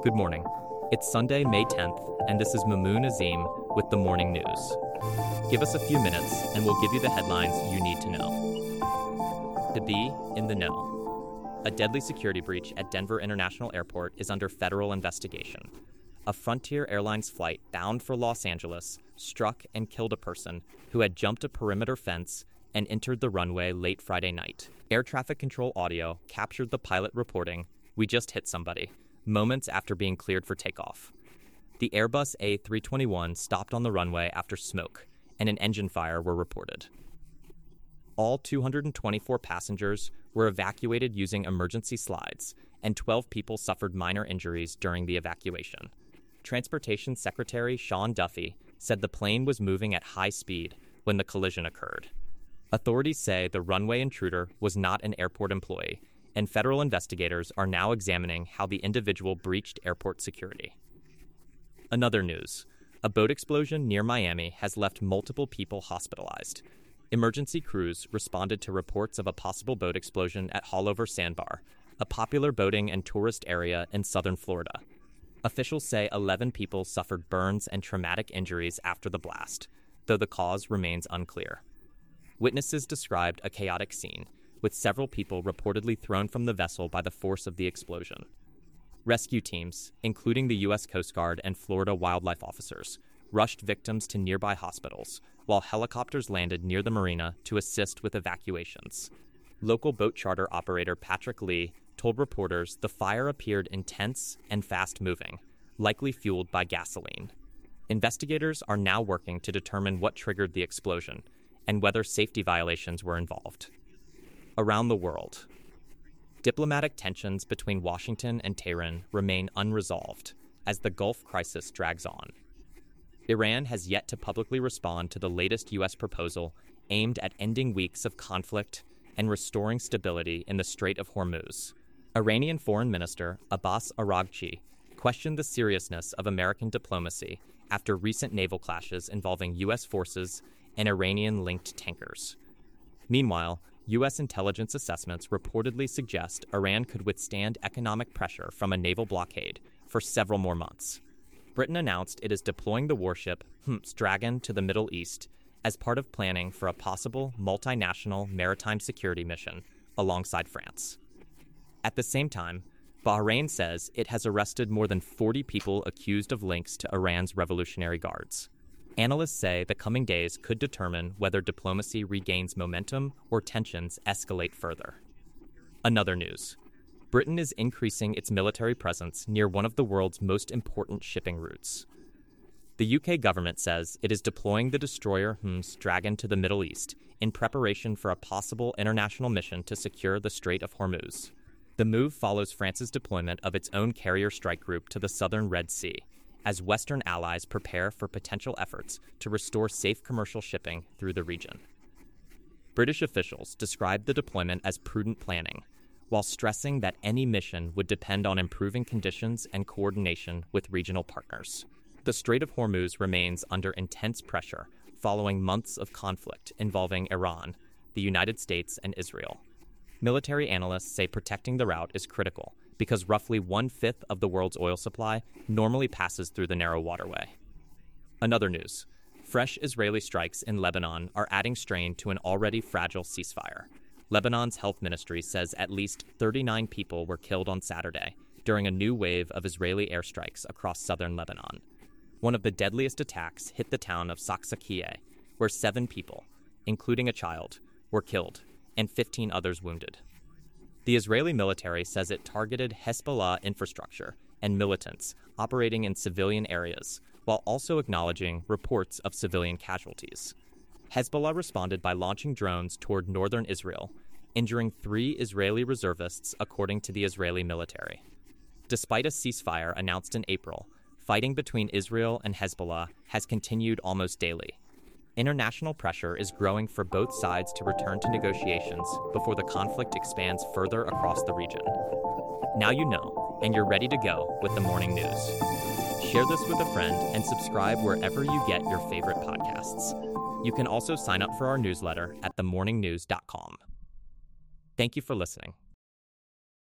Good morning. It's Sunday, May 10th, and this is Mamoon Azim with the Morning News. Give us a few minutes, and we'll give you the headlines you need to know. To be in the know. A deadly security breach at Denver International Airport is under federal investigation. A Frontier Airlines flight bound for Los Angeles struck and killed a person who had jumped a perimeter fence and entered the runway late Friday night. Air traffic control audio captured the pilot reporting, "We just hit somebody," moments after being cleared for takeoff. The Airbus A321 stopped on the runway after smoke, and an engine fire were reported. All 224 passengers were evacuated using emergency slides, and 12 people suffered minor injuries during the evacuation. Transportation Secretary Sean Duffy said the plane was moving at high speed when the collision occurred. Authorities say the runway intruder was not an airport employee, and federal investigators are now examining how the individual breached airport security. Another news. A boat explosion near Miami has left multiple people hospitalized. Emergency crews responded to reports of a possible boat explosion at Haulover Sandbar, a popular boating and tourist area in southern Florida. Officials say 11 people suffered burns and traumatic injuries after the blast, though the cause remains unclear. Witnesses described a chaotic scene, with several people reportedly thrown from the vessel by the force of the explosion. Rescue teams, including the U.S. Coast Guard and Florida wildlife officers, rushed victims to nearby hospitals, while helicopters landed near the marina to assist with evacuations. Local boat charter operator Patrick Lee told reporters the fire appeared intense and fast-moving, likely fueled by gasoline. Investigators are now working to determine what triggered the explosion and whether safety violations were involved. Around the world. Diplomatic tensions between Washington and Tehran remain unresolved as the Gulf crisis drags on. Iran has yet to publicly respond to the latest U.S. proposal aimed at ending weeks of conflict and restoring stability in the Strait of Hormuz. Iranian Foreign Minister Abbas Araghchi questioned the seriousness of American diplomacy after recent naval clashes involving U.S. forces and Iranian-linked tankers. Meanwhile, U.S. intelligence assessments reportedly suggest Iran could withstand economic pressure from a naval blockade for several more months. Britain announced it is deploying the warship Houthi Dragon to the Middle East as part of planning for a possible multinational maritime security mission alongside France. At the same time, Bahrain says it has arrested more than 40 people accused of links to Iran's Revolutionary Guards. Analysts say the coming days could determine whether diplomacy regains momentum or tensions escalate further. Another news. Britain is increasing its military presence near one of the world's most important shipping routes. The UK government says it is deploying the destroyer Houthi Dragon to the Middle East in preparation for a possible international mission to secure the Strait of Hormuz. The move follows France's deployment of its own carrier strike group to the southern Red Sea, as Western allies prepare for potential efforts to restore safe commercial shipping through the region. British officials described the deployment as prudent planning, while stressing that any mission would depend on improving conditions and coordination with regional partners. The Strait of Hormuz remains under intense pressure following months of conflict involving Iran, the United States, and Israel. Military analysts say protecting the route is critical because roughly 1/5 of the world's oil supply normally passes through the narrow waterway. Another news. Fresh Israeli strikes in Lebanon are adding strain to an already fragile ceasefire. Lebanon's health ministry says at least 39 people were killed on Saturday during a new wave of Israeli airstrikes across southern Lebanon. One of the deadliest attacks hit the town of Saksakiyeh, where 7 people, including a child, were killed and 15 others wounded. The Israeli military says it targeted Hezbollah infrastructure and militants operating in civilian areas, while also acknowledging reports of civilian casualties. Hezbollah responded by launching drones toward northern Israel, injuring 3 Israeli reservists, according to the Israeli military. Despite a ceasefire announced in April, fighting between Israel and Hezbollah has continued almost daily. International pressure is growing for both sides to return to negotiations before the conflict expands further across the region. Now you know, and you're ready to go with the morning news. Share this with a friend and subscribe wherever you get your favorite podcasts. You can also sign up for our newsletter at themorningnews.com. Thank you for listening.